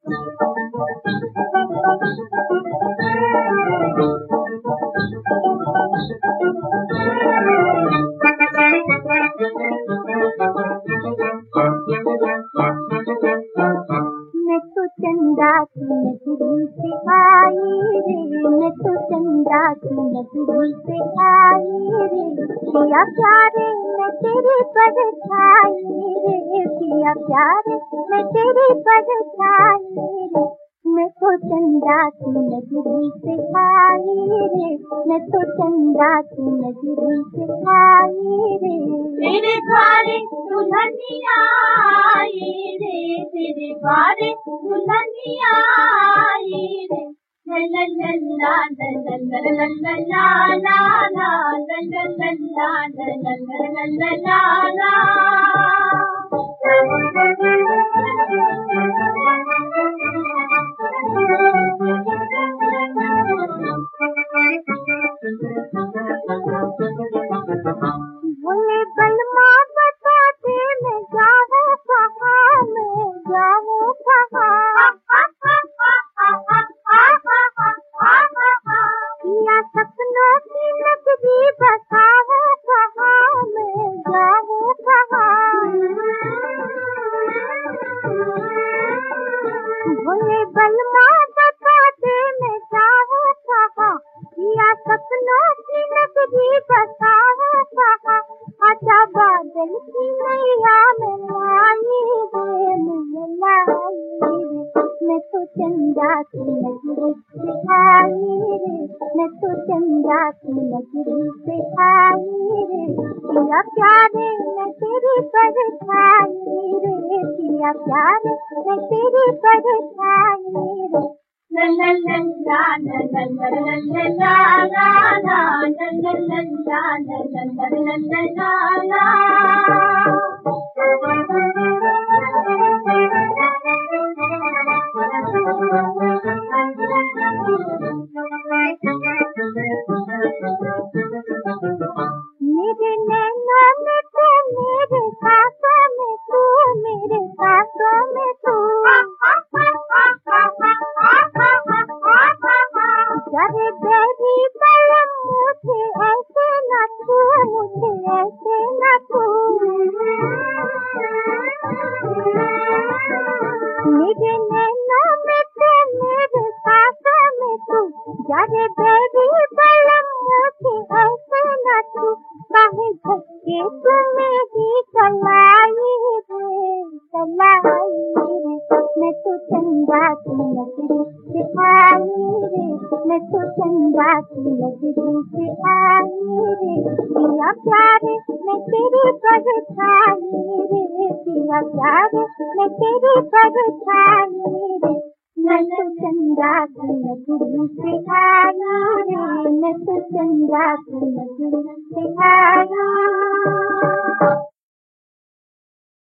चंदा की नजरी से आई रे, मैं तो चंदा की नजरी से आई रे, पिया प्यारे मैं तेरी परछाई रे, पिया प्यारे मैं तेरी परछाई रे, मैं तो चंदा की नजरी से आई रे, मैं तो चंदा की नजरी से आई रे। तेरे द्वारे दुल्हनिया आई रे, तेरे द्वारे दुल्हनिया आई रे, ला ला ला ला ला ला ला ला ला ला ला ला ला ला। भोले बलमा बता दे मैं जाऊँ कहाँ, मैं जाऊँ कहाँ, या सपनों की नगरी बसाऊँ कहाँ, मैं जाऊँ कहाँ। भोले बलमा बता दे मैं जाऊँ कहाँ, या सपनों की नगरी बसाऊँ कहाँ, आजा बादल की नैया में लाई रे, मैं लाई रे, मैं तो चंदा की नजरी से आई रे, मैं तो चंदा की नजरी से आई रे, पिया प्यारे मैं तेरी परछाई रे, पिया प्यारे मैं तेरी परछाई रे। ला ला ला ला ला ला ला ला ला ला ला ला ला ला ला। मेरे नैनों में तू, मेरे सांसों में तू, मेरे सांसों में तू, अरे बेबी बलम मुझे ऐसे न छू, मुझे ऐसे न छू, मेरे नैनों में तू, मेरे सांसों में तू, अरे बेबी बलम मुझे ऐसे न छू, काहे धक्के तुम्हें ही चलाई रे, चलाई रे, मैं तो चंदा की नजरी से आई रे, मैं तो चंदा की नजरी से आई रे, पिया प्यारे मैं तेरी परछाई रे, पिया प्यारे मैं तेरी परछाई रे, मैं तो चंदा की नजरी से आई रे, मैं तो चंदा की नजरी से आई।